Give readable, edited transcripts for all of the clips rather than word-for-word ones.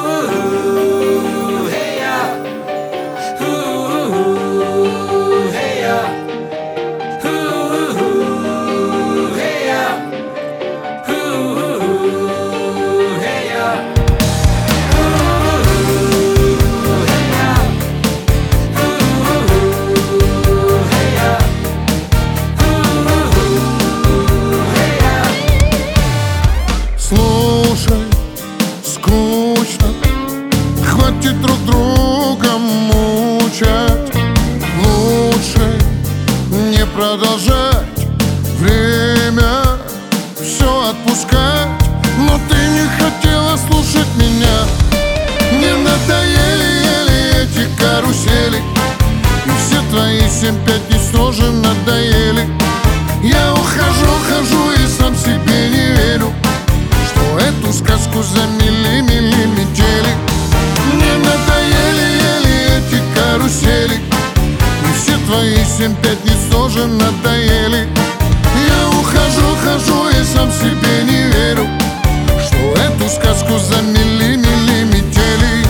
Хватит друг друга мучать. Лучше не продолжать. Время все отпускать. Но ты не хотела слушать меня. Мне надоели эти карусели. И все твои 7 пятниц тоже надоели. Я хожу и сам себе не верю, что эту сказку замели метели. Мне надоели эти карусели. И все твои 7 пятниц тоже надоели. Я хожу и сам себе не верю, что эту сказку замели метели.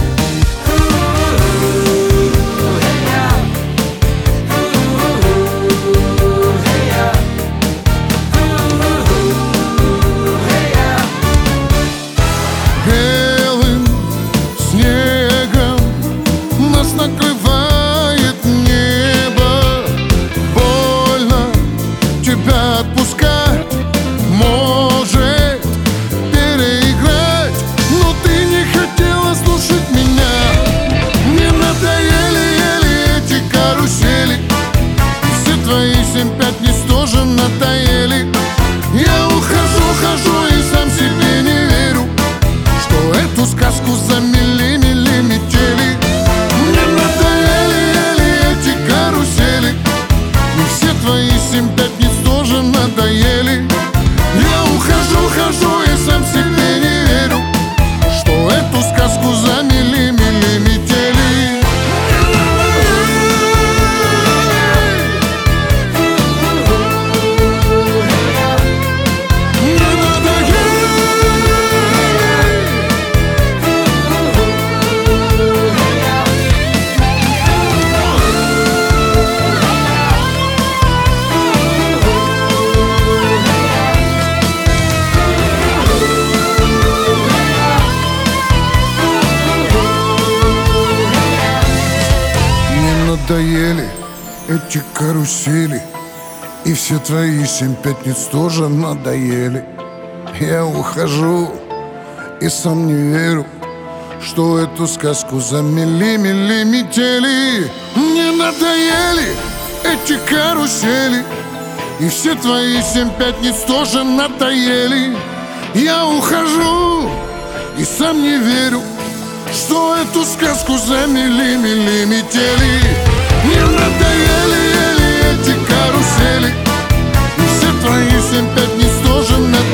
Белым снегом нас накрывает небо. Больно тебя отпускать, может переиграть. Но ты не хотела слушать меня. Мне надоели эти карусели. И все твои 7 пятниц тоже надоели. Я хожу и сам себе не верю, что эту сказку замели метели. Мне надоели эти карусели. И все твои 7 пятниц тоже надоели. Я хожу и сам себе не верю, что эту сказку замели метели. Надоели эти карусели. И все твои 7 пятниц тоже надоели. Я ухожу и сам не верю, что эту сказку замели метели. Мне надоели эти карусели. И все твои 7 пятниц тоже надоели. Я ухожу и сам не верю, что эту сказку замели метели. Мне надоели эти карусели. И все твои 7 пятниц тоже надоели.